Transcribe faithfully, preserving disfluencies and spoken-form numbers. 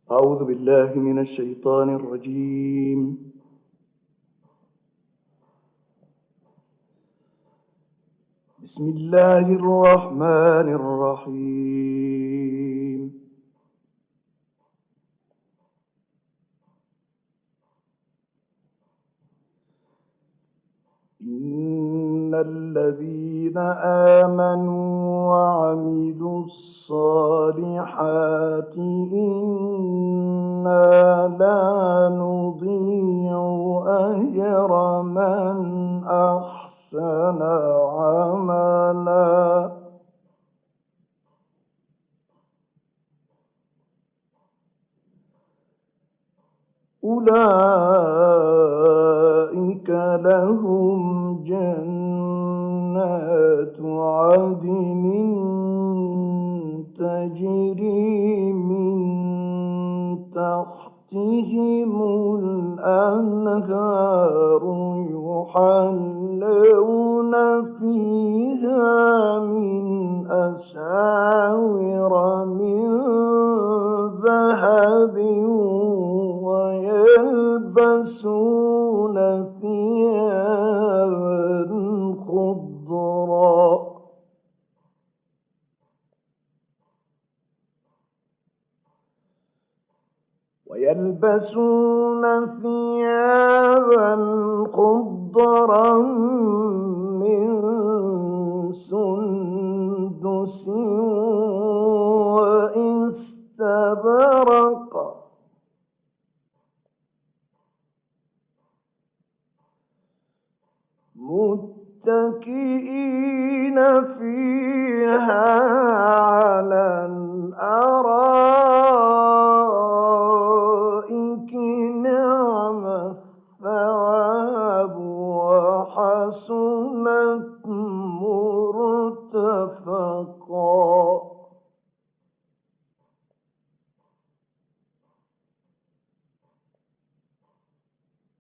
أعوذ بالله من الشيطان الرجيم. بسم الله الرحمن الرحيم. إن الذين آمنوا وعملوا الصالحات إنا لا نضيع أجر من أحسن عملا. أولئك لهم جنات عدن تجري من تحتهم الأنهار يحلون فيها من أساور من ذهب ويلبسون ثيابا خضرا ويلبسون ثيابا خضرا من سندس واستبرق متكئين